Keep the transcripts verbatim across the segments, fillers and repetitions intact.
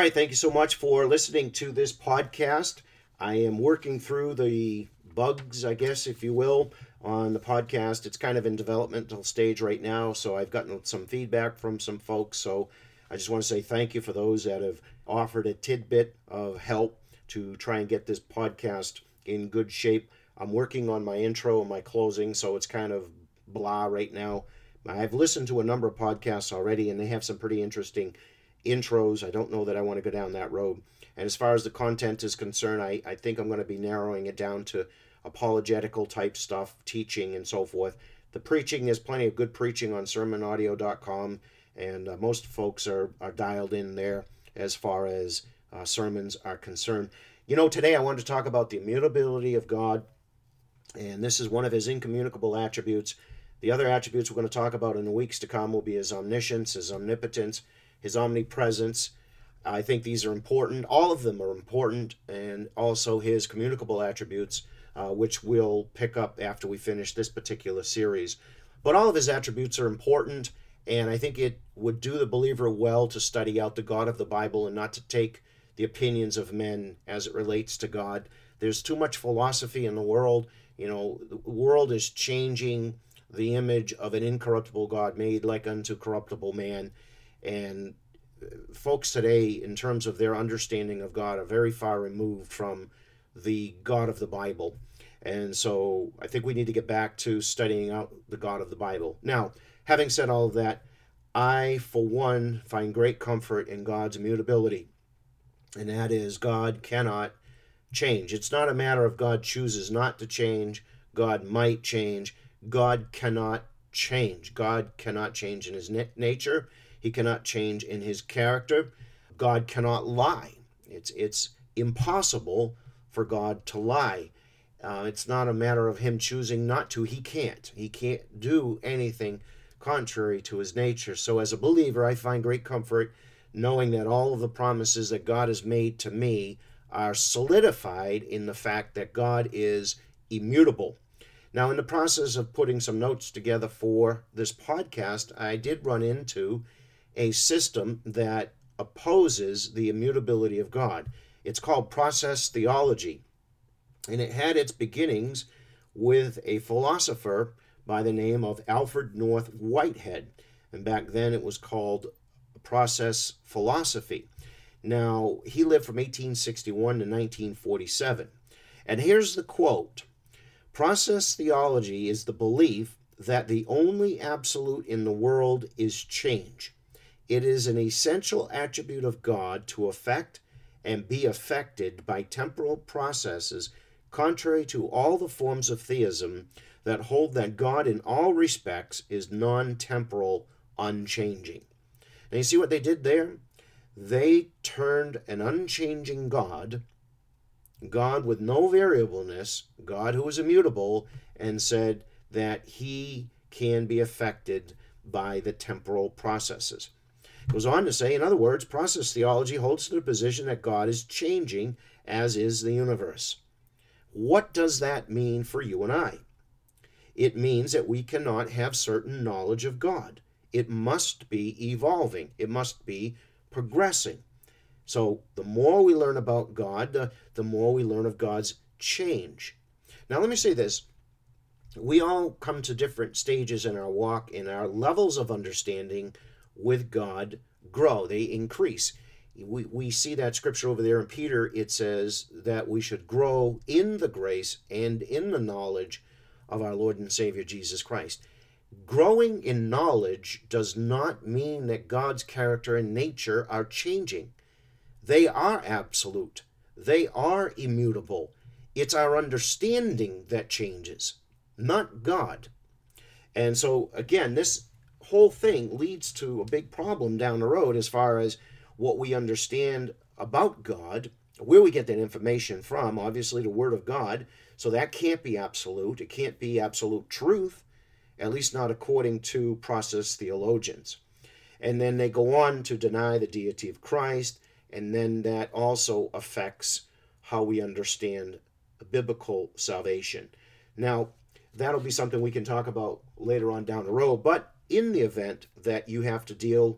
right, thank you so much for listening to this podcast. I am working through the bugs, I guess, if you will, on the podcast. It's kind of in developmental stage right now, so I've gotten some feedback from some folks. So I just want to say thank you for those that have offered a tidbit of help to try and get this podcast in good shape. I'm working on my intro and my closing, so it's kind of blah right now. I've listened to a number of podcasts already, and they have some pretty interesting intros. I don't know that I want to go down that road. And as far as the content is concerned, I, I think I'm going to be narrowing it down to apologetical type stuff, teaching and so forth. The preaching, there's plenty of good preaching on sermon audio dot com, and uh, most folks are, are dialed in there as far as uh, sermons are concerned. You know, today I wanted to talk about the immutability of God, and this is one of his incommunicable attributes. The other attributes we're going to talk about in the weeks to come will be his omniscience, his omnipotence, his omnipresence. I think these are important. All of them are important, and also his communicable attributes, uh, which we'll pick up after we finish this particular series. But all of his attributes are important, and I think it would do the believer well to study out the God of the Bible and not to take the opinions of men as it relates to God. There's too much philosophy in the world. You know, the world is changing the image of an incorruptible God made like unto corruptible man. And folks today, in terms of their understanding of God, are very far removed from the God of the Bible. And so I think we need to get back to studying out the God of the Bible. Now, having said all of that, I, for one, find great comfort in God's immutability. And that is, God cannot change. It's not a matter of God chooses not to change. God might change. God cannot change. God cannot change in his na- nature. He cannot change in his character. God cannot lie. It's it's impossible for God to lie. Uh, it's not a matter of him choosing not to. He can't. He can't do anything contrary to his nature. So as a believer, I find great comfort knowing that all of the promises that God has made to me are solidified in the fact that God is immutable. Now, in the process of putting some notes together for this podcast, I did run into a system that opposes the immutability of God. It's called process theology, and it had its beginnings with a philosopher by the name of Alfred North Whitehead, and back then it was called process philosophy. Now, he lived from eighteen sixty-one to nineteen forty-seven, and here's the quote: "Process theology is the belief that the only absolute in the world is change. It is an essential attribute of God to affect and be affected by temporal processes, contrary to all the forms of theism that hold that God in all respects is non-temporal, unchanging." Now you see what they did there? They turned an unchanging God, God with no variableness, God who is immutable, and said that he can be affected by the temporal processes. It goes on to say, in other words, process theology holds to the position that God is changing, as is the universe. What does that mean for you and I? It means that we cannot have certain knowledge of God. It must be evolving. It must be progressing. So the more we learn about God, the, the more we learn of God's change. Now let me say this. We all come to different stages in our walk, and our levels of understanding with God grow. They increase. We, we see that scripture over there in Peter. It says that we should grow in the grace and in the knowledge of our Lord and Savior Jesus Christ. Growing in knowledge does not mean that God's character and nature are changing. They are absolute. They are immutable. It's our understanding that changes, not God. And so, again, this whole thing leads to a big problem down the road as far as what we understand about God, where we get that information from, obviously the Word of God. So that can't be absolute. It can't be absolute truth, at least not according to process theologians. And then they go on to deny the deity of Christ, and then that also affects how we understand biblical salvation. Now, that'll be something we can talk about later on down the road, but in the event that you have to deal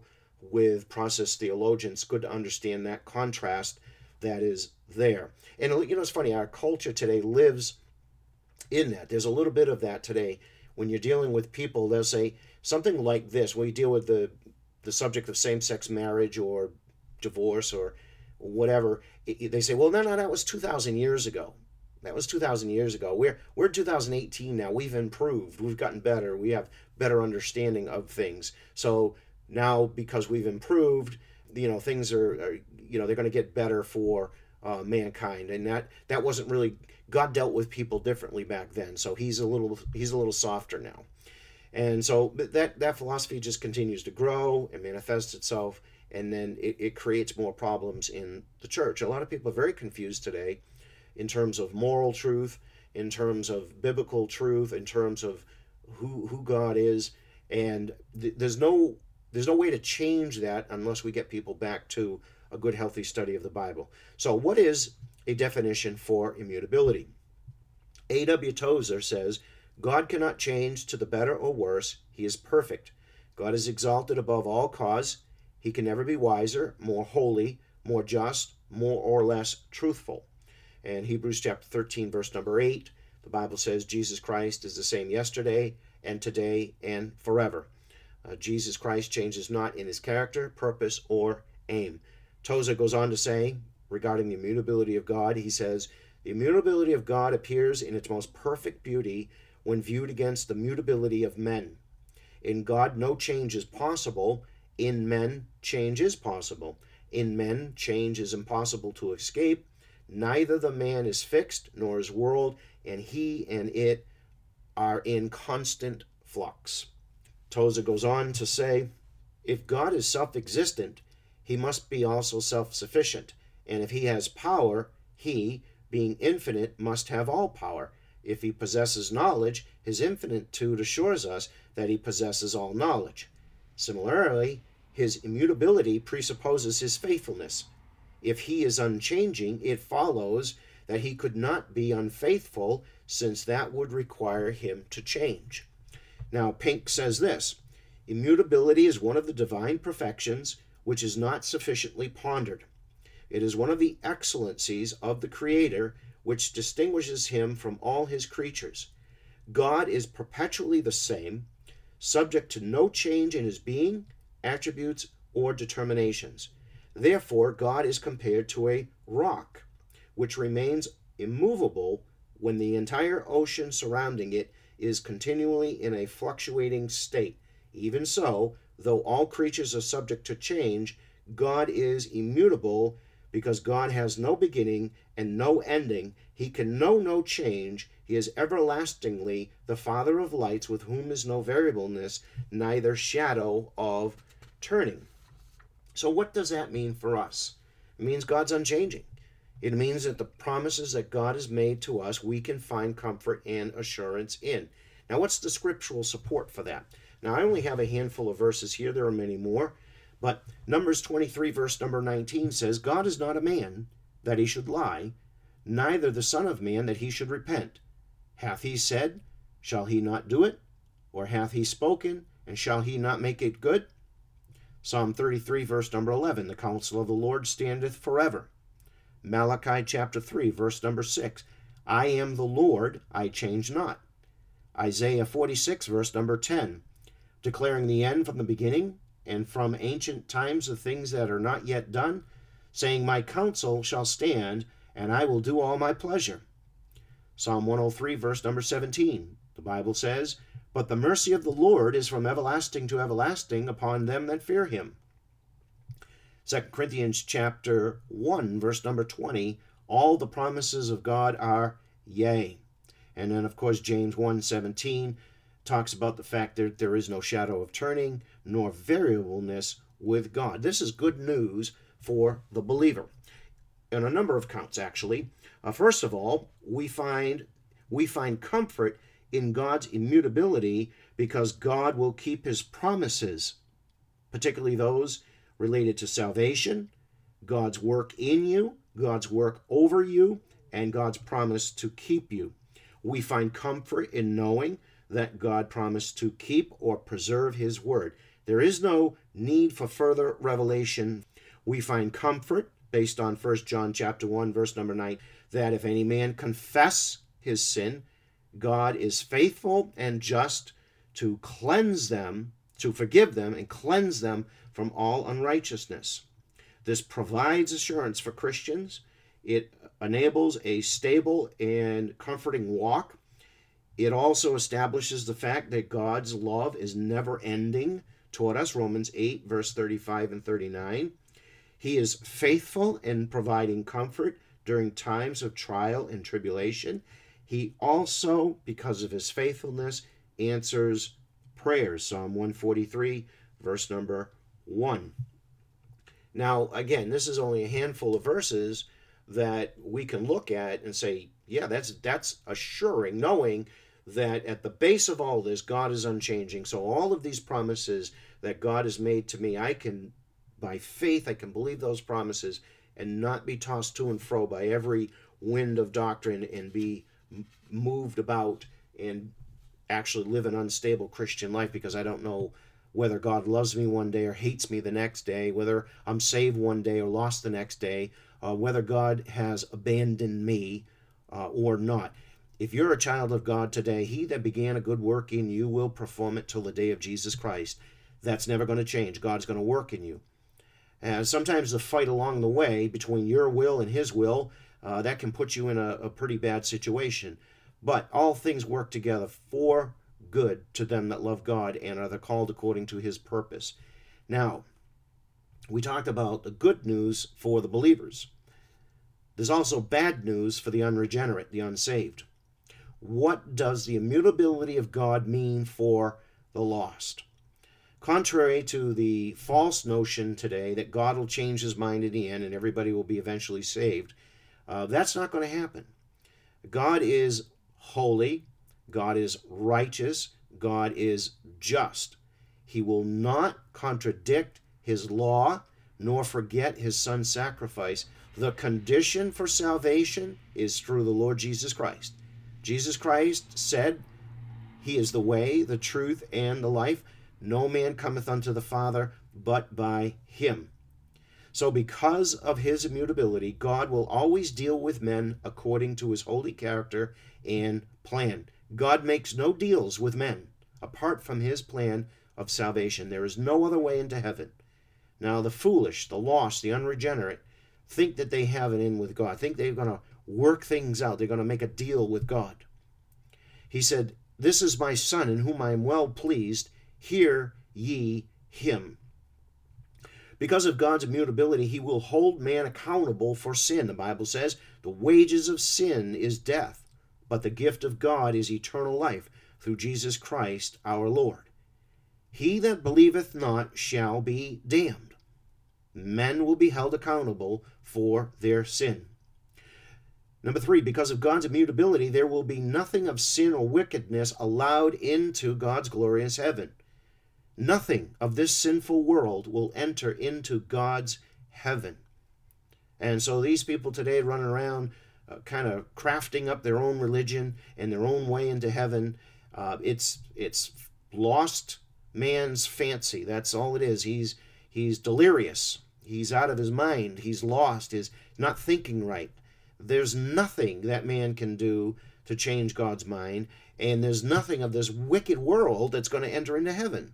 with process theologians. Good to understand that contrast that is there. And you know, it's funny, our culture today lives in that. There's a little bit of that today. When you're dealing with people, they'll say something like this, when you deal with the, the subject of same-sex marriage or divorce or whatever, it, they say, well, no, no, that was two thousand years ago. That was two thousand years ago. We're we're two thousand eighteen now. We've improved. We've gotten better. We have better understanding of things. So now, because we've improved, you know, things are, are you know, they're going to get better for uh, mankind. And that that wasn't really, God dealt with people differently back then. So he's a little he's a little softer now. And so that that philosophy just continues to grow and manifest itself, and then it, it creates more problems in the church. A lot of people are very confused today in terms of moral truth, in terms of biblical truth, in terms of who who God is, and th- there's no there's no way to change that unless we get people back to a good, healthy study of the Bible. So what is a definition for immutability? A W Tozer says, God cannot change to the better or worse. He is perfect. God is exalted above all cause. He can never be wiser, more holy, more just, more or less truthful. And Hebrews chapter thirteen, verse number eight, the Bible says Jesus Christ is the same yesterday and today and forever. Uh, Jesus Christ changes not in his character, purpose, or aim. Tozer goes on to say, regarding the immutability of God, he says, the immutability of God appears in its most perfect beauty when viewed against the mutability of men. In God, no change is possible. In men, change is possible. In men, change is impossible to escape. Neither the man is fixed, nor his world, and he and it are in constant flux. Tozer goes on to say, if God is self-existent, he must be also self-sufficient. And if he has power, he, being infinite, must have all power. If he possesses knowledge, his infinitude assures us that he possesses all knowledge. Similarly, his immutability presupposes his faithfulness. If he is unchanging, it follows that he could not be unfaithful, since that would require him to change. Now, Pink says this, immutability is one of the divine perfections which is not sufficiently pondered. It is one of the excellencies of the Creator which distinguishes him from all his creatures. God is perpetually the same, subject to no change in his being, attributes, or determinations. Therefore, God is compared to a rock, which remains immovable when the entire ocean surrounding it is continually in a fluctuating state. Even so, though all creatures are subject to change, God is immutable because God has no beginning and no ending. He can know no change. He is everlastingly the Father of lights, with whom is no variableness, neither shadow of turning. So what does that mean for us? It means God's unchanging. It means that the promises that God has made to us, we can find comfort and assurance in. Now, what's the scriptural support for that? Now, I only have a handful of verses here. There are many more. But Numbers twenty-three, verse number nineteen says, God is not a man that he should lie, neither the Son of Man that he should repent. Hath he said, shall he not do it? Or hath he spoken, and shall he not make it good? Psalm thirty-three, verse number eleven, the counsel of the Lord standeth forever. Malachi chapter three, verse number six, I am the Lord, I change not. Isaiah forty-six, verse number ten, declaring the end from the beginning, and from ancient times the things that are not yet done, saying, my counsel shall stand, and I will do all my pleasure. Psalm one oh three, verse number seventeen, the Bible says, but the mercy of the Lord is from everlasting to everlasting upon them that fear him. Second Corinthians chapter one, verse number twenty, all the promises of God are yea. And then, of course, James one seventeen talks about the fact that there is no shadow of turning, nor variableness with God. This is good news for the believer on a number of counts, actually. Uh, first of all, we find we find comfort in God's immutability because God will keep his promises, particularly those related to salvation, God's work in you, God's work over you, and God's promise to keep you. We find comfort in knowing that God promised to keep or preserve his word. There is no need for further revelation. We find comfort based on First John chapter one, verse number nine, that if any man confess his sin, God is faithful and just to cleanse them, to forgive them and cleanse them from all unrighteousness. This provides assurance for Christians. It enables a stable and comforting walk. It also establishes the fact that God's love is never ending toward us, Romans eight, verse thirty-five and thirty-nine. He is faithful in providing comfort during times of trial and tribulation. He also, because of his faithfulness, answers prayers. Psalm one forty-three, verse number one. Now, again, this is only a handful of verses that we can look at and say, yeah, that's that's assuring, knowing that at the base of all this, God is unchanging. So all of these promises that God has made to me, I can, by faith, I can believe those promises and not be tossed to and fro by every wind of doctrine and be moved about and actually live an unstable Christian life because I don't know whether God loves me one day or hates me the next day, whether I'm saved one day or lost the next day, uh, whether God has abandoned me uh, or not. If you're a child of God today, he that began a good work in you will perform it till the day of Jesus Christ. That's never going to change. God's going to work in you. And sometimes the fight along the way between your will and his will, uh, that can put you in a, a pretty bad situation. But all things work together for good to them that love God and are the called according to his purpose. Now, we talked about the good news for the believers. There's also bad news for the unregenerate, the unsaved. What does the immutability of God mean for the lost? Contrary to the false notion today that God will change his mind in the end and everybody will be eventually saved, uh, that's not going to happen. God is holy. God is righteous. God is just. He will not contradict his law nor forget his son's sacrifice. The condition for salvation is through the Lord Jesus Christ. Jesus Christ said he is the way, the truth, and the life. No man cometh unto the Father but by him. So because of his immutability, God will always deal with men according to his holy character and plan. God makes no deals with men apart from his plan of salvation. There is no other way into heaven. Now the foolish, the lost, the unregenerate think that they have an in with God, think they're going to work things out. They're going to make a deal with God. He said, "This is my son in whom I am well pleased. Hear ye him." Because of God's immutability, he will hold man accountable for sin. The Bible says, the wages of sin is death, but the gift of God is eternal life through Jesus Christ our Lord. He that believeth not shall be damned. Men will be held accountable for their sin. Number three, because of God's immutability, there will be nothing of sin or wickedness allowed into God's glorious heaven. Nothing of this sinful world will enter into God's heaven. And so these people today running around uh, kind of crafting up their own religion and their own way into heaven, uh, it's it's lost man's fancy. That's all it is. He's he's delirious. He's out of his mind. He's lost. He's not thinking right. There's nothing that man can do to change God's mind, and there's nothing of this wicked world that's going to enter into heaven.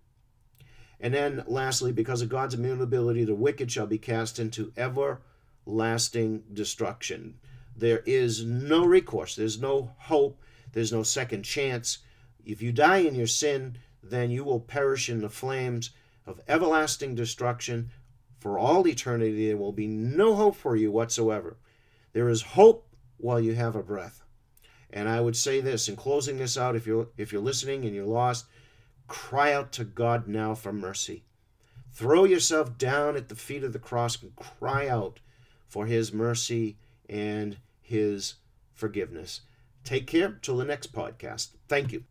And then lastly, because of God's immutability, the wicked shall be cast into everlasting destruction. There is no recourse. There's no hope. There's no second chance. If you die in your sin, then you will perish in the flames of everlasting destruction for all eternity. There will be no hope for you whatsoever. There is hope while you have a breath. And I would say this, in closing this out, if you're, if you're listening and you're lost, cry out to God now for mercy. Throw yourself down at the feet of the cross and cry out for his mercy and his forgiveness. Take care till the next podcast. Thank you.